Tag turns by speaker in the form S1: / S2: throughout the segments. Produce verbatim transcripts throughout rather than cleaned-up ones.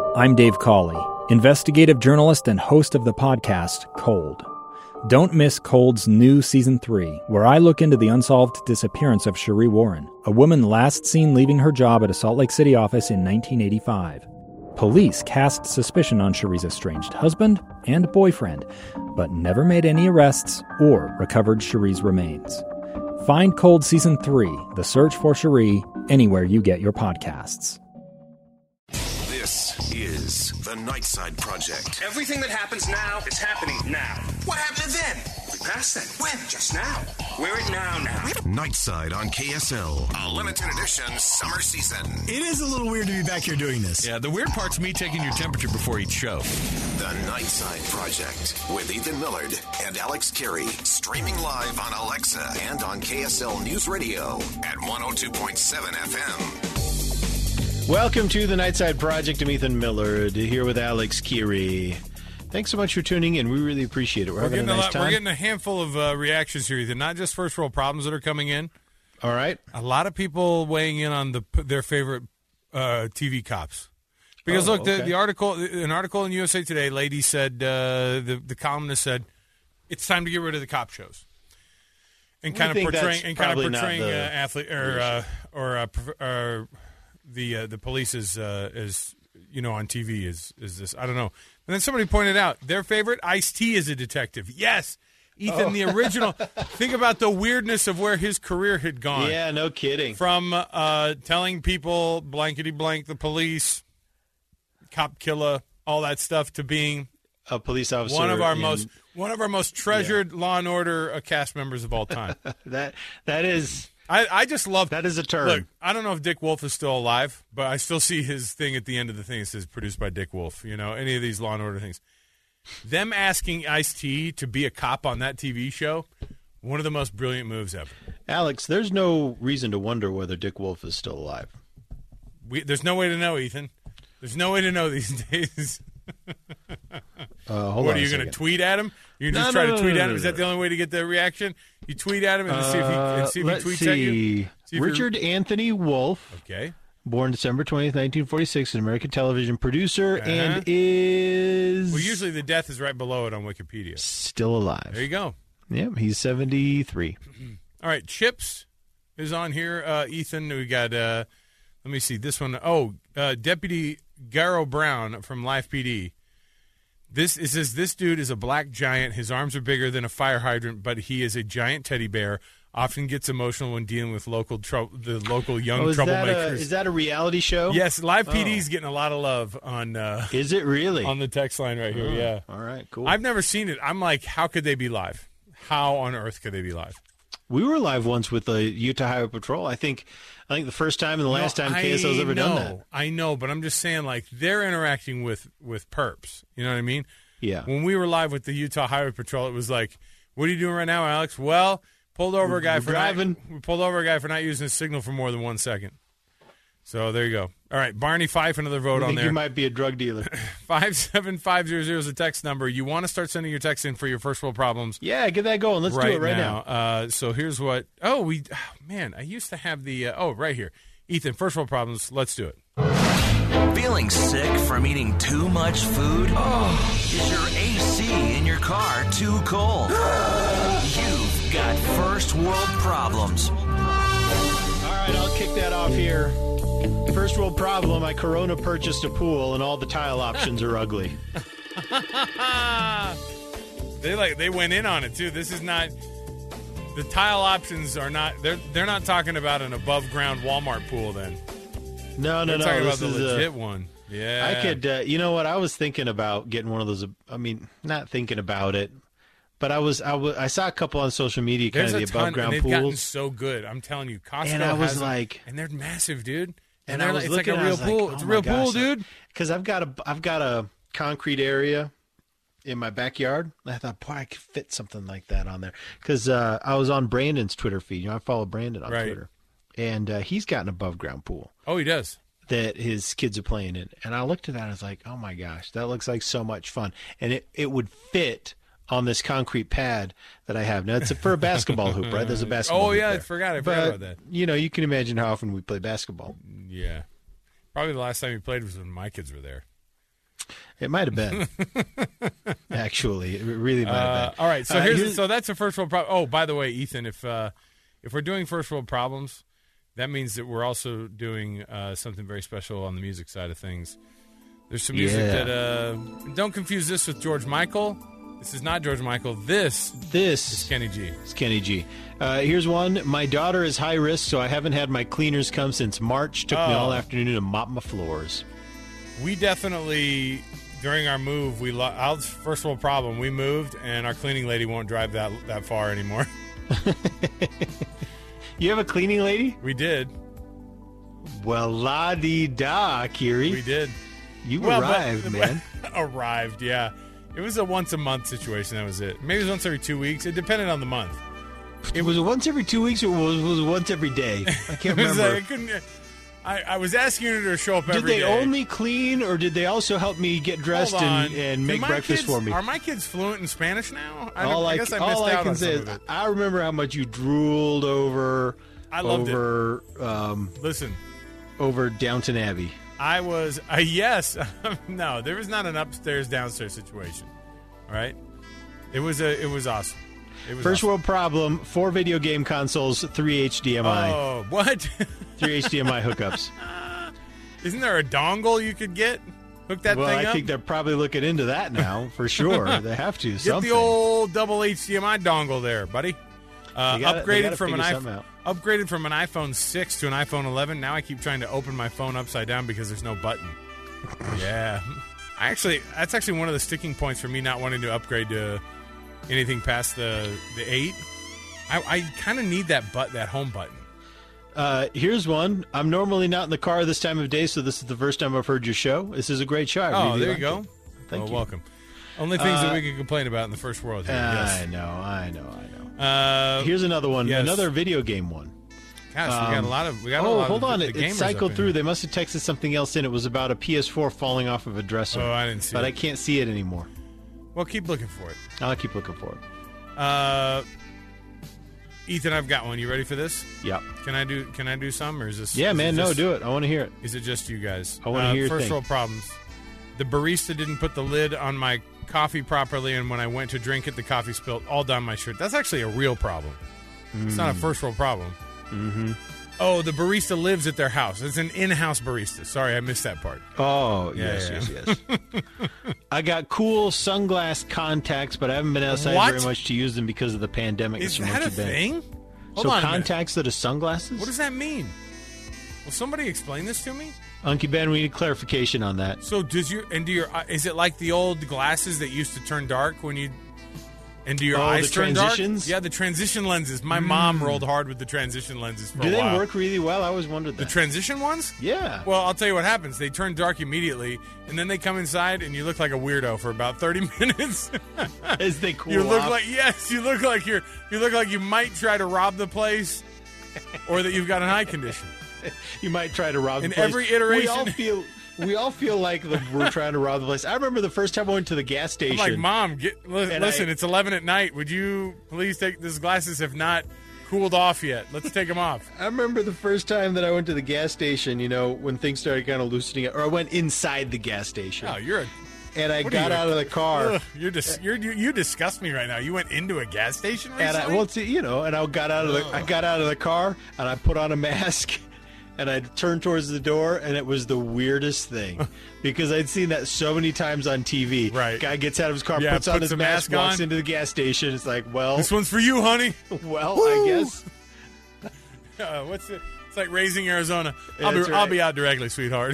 S1: I'm Dave Cawley, investigative journalist and host of the podcast Cold. Don't miss Cold's new Season three, where I look into the unsolved disappearance of Cherie Warren, a woman last seen leaving her job at a Salt Lake City office in nineteen eighty-five. Police cast suspicion on Cherie's estranged husband and boyfriend, but never made any arrests or recovered Cherie's remains. Find Cold Season three, The Search for Cherie, anywhere you get your podcasts.
S2: This is the Nightside Project.
S3: Everything that happens now is happening now. What happened then? We passed that. When? Just now. We're it now now.
S2: Nightside on K S L. A limited edition summer season.
S4: It is a little weird to be back here doing this.
S5: Yeah, the weird part's me taking your temperature before each show.
S2: The Nightside Project with Ethan Millard and Alex Carey. Streaming live on Alexa and on K S L News Radio at one oh two point seven F M.
S4: Welcome to the Nightside Project. I'm Ethan Millard here with Alex Keary. Thanks so much for tuning in. We really appreciate it. We're,
S6: we're
S4: having
S6: getting
S4: a nice
S6: a lot,
S4: time.
S6: We're getting a handful of uh, reactions here, Ethan. Not just first world problems that are coming in.
S4: All right.
S6: A lot of people weighing in on the their favorite uh, T V cops. Because
S4: oh,
S6: look, the,
S4: okay.
S6: the article, an article in U S A Today, lady said, uh, the the columnist said, it's time to get rid of the cop shows, and kind of portraying and kind of portraying uh, athlete or uh, or uh, or the uh, the police as uh, as you know on T V is is this I don't know. And then somebody pointed out their favorite Ice-T is a detective. Yes, Ethan, oh. the original. Think about the weirdness of where his career had gone.
S4: Yeah, no kidding.
S6: From uh, telling people blankety blank the police, cop killer, all that stuff, to being
S4: a police officer.
S6: One of our
S4: in,
S6: most one of our most treasured
S4: yeah.
S6: Law and Order uh, cast members of all time.
S4: that that is.
S6: I, I just love
S4: that is a term.
S6: Look, I don't know if Dick Wolf is still alive, but I still see his thing at the end of the thing. It says produced by Dick Wolf. You know, any of these Law and Order things. Them asking Ice-T to be a cop on that T V show, one of the most brilliant moves ever.
S4: Alex, there's no reason to wonder whether Dick Wolf is still alive.
S6: We, there's no way to know, Ethan. There's no way to know these days.
S4: uh, hold
S6: what
S4: on
S6: are you going to tweet at him? You
S4: no,
S6: just
S4: no,
S6: try
S4: no,
S6: to tweet
S4: no,
S6: at him?
S4: no,
S6: Is that the only way to get the reaction? You tweet at him and
S4: uh,
S6: see if he, and see if he
S4: let's
S6: tweets
S4: see.
S6: at you? See if
S4: Richard Anthony Wolf.
S6: Okay.
S4: Born December twentieth, nineteen forty-six, an American television producer,
S6: uh-huh.
S4: and is...
S6: Well, usually the death is right below it on Wikipedia.
S4: Still alive.
S6: There you go.
S4: Yeah, he's seventy-three.
S6: All right, Chips is on here. Uh, Ethan, we got, uh, let me see, this one. Oh, uh, Deputy Garrow Brown from Life P D. This it says this dude is a black giant. His arms are bigger than a fire hydrant, but he is a giant teddy bear. Often gets emotional when dealing with local trouble, the local young
S4: oh, is
S6: troublemakers.
S4: That a, is that a reality show?
S6: Yes, Live
S4: oh.
S6: P D is getting a lot of love on. Uh,
S4: is it really
S6: on the text line right here?
S4: Oh,
S6: yeah.
S4: All right. Cool.
S6: I've never seen it. I'm like, how could they be live? How on earth could they be live?
S4: We were live once with the Utah Highway Patrol. I think. I think the first time and the last
S6: no,
S4: time K S L's ever
S6: know,
S4: done that.
S6: I know, but I'm just saying, like, they're interacting with with perps. You know what I mean?
S4: Yeah.
S6: When we were live with the Utah Highway Patrol, it was like, "What are you doing right now, Alex?" Well, pulled over a guy
S4: we're
S6: for
S4: driving.
S6: Not, we pulled over a guy for not using his signal for more than one second. So there you go. All right, Barney Fife, another vote
S4: I
S6: on
S4: think
S6: there.
S4: You might be a drug dealer.
S6: Five seven five zero zero is the text number. You want to start sending your text in for your first world problems?
S4: Yeah, get that going. Let's
S6: right
S4: do it right
S6: now.
S4: now.
S6: Uh, so here's what. Oh, we. Oh, man, I used to have the. Uh, oh, right here, Ethan. First world problems. Let's do it.
S7: Feeling sick from eating too much food? Oh, is your A C in your car too cold? You've got first world problems.
S4: All right, I'll kick that off here. First world problem, I Corona purchased a pool and all the tile options are ugly.
S6: They like they went in on it too. This is not the tile options are not they're they're not talking about an above ground Walmart pool then.
S4: No, no,
S6: they're
S4: no.
S6: Talking
S4: this
S6: about the
S4: is
S6: legit
S4: a,
S6: one. Yeah.
S4: I could uh, you know what? I was thinking about getting one of those I mean, not thinking about it. But I was I, w- I saw a couple on social media kind
S6: There's
S4: of the
S6: ton,
S4: above ground
S6: and they've
S4: pools.
S6: gotten so good. I'm telling you, Costco
S4: and I was
S6: has
S4: like
S6: them, and they're massive, dude.
S4: And,
S6: and
S4: I
S6: like,
S4: was
S6: it's
S4: looking
S6: like a real
S4: I was
S6: pool.
S4: like,
S6: it's
S4: oh
S6: a real
S4: my
S6: pool,
S4: gosh.
S6: dude.
S4: Because I've got a I've got a concrete area in my backyard. I thought, boy, I could fit something like that on there. Because uh, I was on Brandon's Twitter feed. You know, I follow Brandon on
S6: right.
S4: Twitter, and uh, he's got an above ground pool.
S6: Oh, he does.
S4: That his kids are playing in, and I looked at that. And I was like, oh my gosh, that looks like so much fun, and it it would fit on this concrete pad that I have. Now, it's for a basketball hoop, right? There's a basketball
S6: Oh,
S4: hoop
S6: yeah,
S4: there.
S6: I forgot. I
S4: but,
S6: forgot about that.
S4: You know, you can imagine how often we play basketball.
S6: Yeah. Probably the last time we played was when my kids were there.
S4: It might have been. Actually, it really might have
S6: uh,
S4: been.
S6: All right, so
S4: uh,
S6: here's,
S4: here's
S6: so that's a first world problem. Oh, by the way, Ethan, if uh, if we're doing first world problems, that means that we're also doing uh, something very special on the music side of things. There's some music
S4: Yeah.
S6: that uh, don't confuse this with George Michael. This is not George Michael. This
S4: this
S6: is Kenny G.
S4: It's Kenny G. Uh, here's one. My daughter is high risk, so I haven't had my cleaners come since March. Took me
S6: Oh.
S4: all afternoon to mop my floors.
S6: We definitely, during our move, we lo- our first world problem. We moved, and our cleaning lady won't drive that that far anymore.
S4: You have a cleaning lady?
S6: We did.
S4: Well, la di da, Kiri.
S6: We did.
S4: You
S6: Well, but-
S4: arrived, man.
S6: Arrived, yeah. It was a once a month situation. That was it. Maybe it was once every two weeks. It depended on the month.
S4: It was it once every two weeks, or was was it once every day? I can't
S6: It was,
S4: remember.
S6: uh, I couldn't. I, I was asking her to show up
S4: Did
S6: every
S4: they
S6: day.
S4: only clean, or did they also help me get dressed
S6: Hold on.
S4: and, and
S6: Do
S4: make
S6: my
S4: breakfast
S6: kids-
S4: for me?
S6: Are my kids fluent in Spanish now? I,
S4: all
S6: I
S4: I,
S6: guess I missed
S4: all
S6: out
S4: I can
S6: on
S4: say
S6: some
S4: is
S6: of it.
S4: I remember how much you drooled over.
S6: I loved it.
S4: over, Um,
S6: Listen,
S4: over Downton Abbey.
S6: I was uh, yes, no. There was not an upstairs downstairs situation. All right, it was a it was awesome. It was
S4: First
S6: awesome.
S4: world problem: four video game consoles, three H D M I,
S6: Oh, what?
S4: three H D M I hookups.
S6: Isn't there a dongle you could get? Hook that
S4: well,
S6: thing
S4: I
S6: up.
S4: think they're probably looking into that now for sure. They have to.
S6: Get
S4: something.
S6: the old double H D M I dongle there, buddy. Uh,
S4: They gotta- they
S6: upgraded
S4: gotta
S6: from an
S4: figure
S6: iPhone,
S4: something out.
S6: upgraded from an iPhone six to an iPhone eleven. Now I keep trying to open my phone upside down because there's no button. Yeah, I actually that's actually one of the sticking points for me not wanting to upgrade to anything past the the eight. I, I kind of need that but that home button.
S4: Uh, here's one. I'm normally not in the car this time of day, so this is the first time I've heard your show. This is a great show. I
S6: Oh,
S4: really
S6: there you
S4: like
S6: go.
S4: it. Thank
S6: well,
S4: you.
S6: welcome. Only things
S4: Uh,
S6: that we can complain about in the first world here.
S4: I
S6: yes.
S4: know, I know, I know.
S6: Uh,
S4: Here's another one.
S6: yes.
S4: Another video game one.
S6: Gosh, we got a
S4: Um,
S6: lot of. We got a
S4: oh,
S6: lot
S4: hold
S6: of
S4: on.
S6: the,
S4: It,
S6: the
S4: it
S6: gamers
S4: cycled
S6: up in
S4: through.
S6: here.
S4: They must have texted something else in. It was about a P S four falling off of a dresser.
S6: Oh, I didn't see
S4: But
S6: it.
S4: I can't see it anymore.
S6: Well, keep looking for it.
S4: I'll keep looking for it.
S6: Uh, Ethan, I've got one. You ready for this?
S4: Yeah.
S6: Can I do? Can I do some, or is this?
S4: Yeah,
S6: is
S4: man.
S6: it
S4: no,
S6: just-
S4: do it. I want to hear it.
S6: Is it just you guys?
S4: I wanna
S6: uh,
S4: hear your
S6: First
S4: thing.
S6: world problems. The barista didn't put the lid on my coffee properly, and when I went to drink it, the coffee spilled all down my shirt. That's actually a real problem. It's not a first world problem.
S4: Mm-hmm.
S6: Oh, the barista lives at their house. It's an in-house barista. Sorry, I missed that part.
S4: Oh,
S6: Yeah,
S4: yes,
S6: yeah.
S4: yes, yes. I got cool sunglass contacts, but I haven't been outside
S6: What?
S4: very much to use them because of the pandemic.
S6: Is
S4: It's from
S6: that a
S4: Monkey Ben.
S6: thing? Hold
S4: So
S6: on a minute.
S4: contacts that are sunglasses?
S6: What does that mean? Will somebody explain this to me?
S4: Unky Ben, we need clarification on that.
S6: So does your and do your uh, is it like the old glasses that used to turn dark when you and do your
S4: Oh,
S6: eyes
S4: the
S6: turn dark?
S4: transitions?
S6: Yeah, the transition lenses. My mom rolled hard with the transition lenses for
S4: Do
S6: a
S4: they
S6: while.
S4: work really well? I always wondered
S6: The
S4: that.
S6: transition ones?
S4: yeah.
S6: Well, I'll tell you what happens. They turn dark immediately, and then they come inside, and you look like a weirdo for about thirty minutes.
S4: As they cool
S6: you look
S4: off.
S6: like yes, you look like you're you look like you might try to rob the place, or that you've got an eye condition.
S4: You might try to rob
S6: In
S4: the place.
S6: every iteration-
S4: We all feel we all feel like the, we're trying to rob the place. I remember the first time I went to the gas station.
S6: I'm like, Mom, get, li-
S4: And
S6: listen,
S4: I-
S6: it's eleven at night. Would you please take these glasses have not cooled off yet? Let's take them off.
S4: I remember the first time that I went to the gas station, you know, when things started kind of loosening up, or I went inside the gas station.
S6: Oh, you're a
S4: and I
S6: what are
S4: got
S6: you,
S4: out of the car.
S6: Ugh, you're dis- you're, you you disgust me right now. You went into a gas station
S4: And
S6: recently?
S4: I, well, see, you know, and I got out of the, I got out of the car, and I put on a mask, and I turned towards the door, and it was the weirdest thing, because I'd seen that so many times on T V.
S6: Right.
S4: Guy gets out of his car,
S6: Yeah,
S4: puts on
S6: puts
S4: his
S6: the
S4: mask,
S6: mask
S4: walks
S6: on.
S4: into the gas station. It's like, well,
S6: This one's for you, honey.
S4: well,
S6: Woo!
S4: I guess.
S6: Uh, what's it? It's like raising Arizona. I'll be
S4: That's
S6: I'll
S4: right.
S6: be out directly, sweetheart.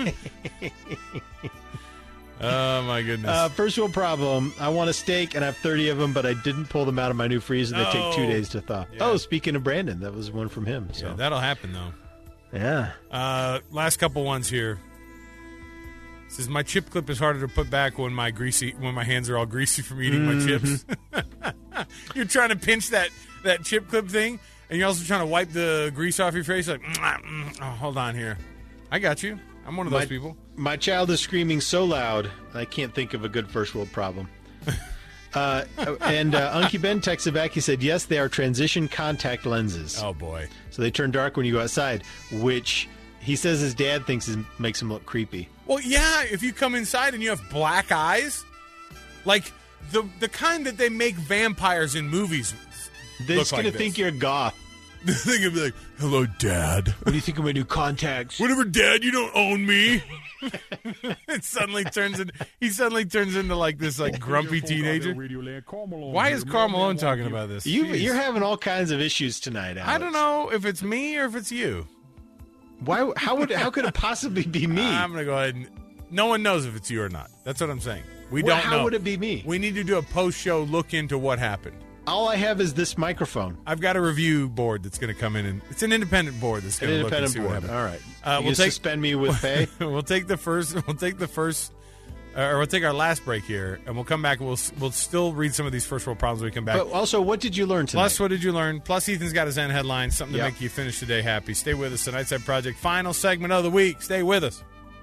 S6: Oh my goodness.
S4: Uh, first world problem. I want a steak, and I have thirty of them, but I didn't pull them out of my new freezer. They take two
S6: No.
S4: days to thaw.
S6: Yeah.
S4: Oh, speaking of Brandon, that was one from him. So
S6: yeah, that'll happen though.
S4: yeah.
S6: Uh, last couple ones here. Says my chip clip is harder to put back when my greasy when my hands are all greasy from eating my chips. You're trying to pinch that, that chip clip thing, and you're also trying to wipe the grease off your face. Like, "Mwah, mm, oh, hold on here. I got you. I'm one of those
S4: My-
S6: people.
S4: My child is screaming so loud, I can't think of a good first world problem. uh, and uh, Unky Ben texted back. He said, yes, they are transition contact lenses.
S6: Oh boy.
S4: So they turn dark when you go outside, which He says his dad thinks it makes him look creepy.
S6: Well, yeah, if you come inside and you have black eyes, like the the kind that they make vampires in movies.
S4: They're just going to think you're a goth.
S6: They're going to be like, hello, Dad.
S4: What do you think of my new contacts?
S6: Whatever, Dad, you don't own me. It suddenly turns in, he suddenly turns into like this like grumpy teenager. Why is Karl Malone talking about this?
S4: You, you're having all kinds of issues tonight, Alex.
S6: I don't know if it's me or if it's you.
S4: Why? How would? How could it possibly be me?
S6: I'm going to go ahead and... No one knows if it's you or not. That's what I'm saying. We
S4: well,
S6: don't
S4: how
S6: know.
S4: How would it be me?
S6: We need to do a post-show look into what happened.
S4: All I have is this microphone.
S6: I've got a review board that's going to come in, and it's an independent board that's going to look and see
S4: board.
S6: what happened.
S4: All right.
S6: Uh,
S4: you
S6: we'll take,
S4: suspend me with pay.
S6: we'll take the first. We'll take the first, uh, or we'll take our last break here, and we'll come back. And we'll we'll still read some of these first world problems when we come back.
S4: But also, what did you learn tonight?
S6: Plus, what did you learn? Plus, Ethan's got his end headline, something
S4: yep.
S6: to make you finish the day happy. Stay with us. The Nightside Project final segment of the week. Stay with us.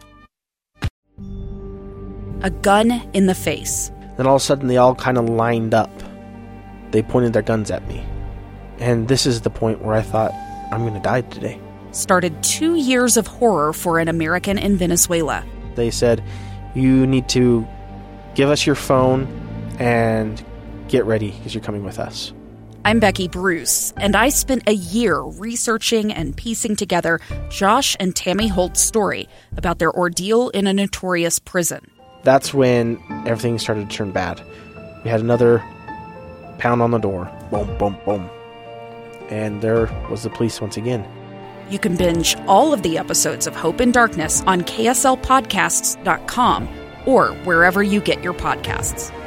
S8: A gun in the face.
S9: Then all of a sudden, they all kind of lined up. They pointed their guns at me. And this is the point where I thought, I'm going to die today.
S8: Started two years of horror for an American in Venezuela.
S9: They said, you need to give us your phone and get ready because you're coming with us.
S8: I'm Becky Bruce, and I spent a year researching and piecing together Josh and Tammy Holt's story about their ordeal in a notorious prison.
S9: That's when everything started to turn bad. We had another pound on the door. Boom, boom, boom. And there was the police once again.
S8: You can binge all of the episodes of Hope in Darkness on K S L podcasts dot com or wherever you get your podcasts.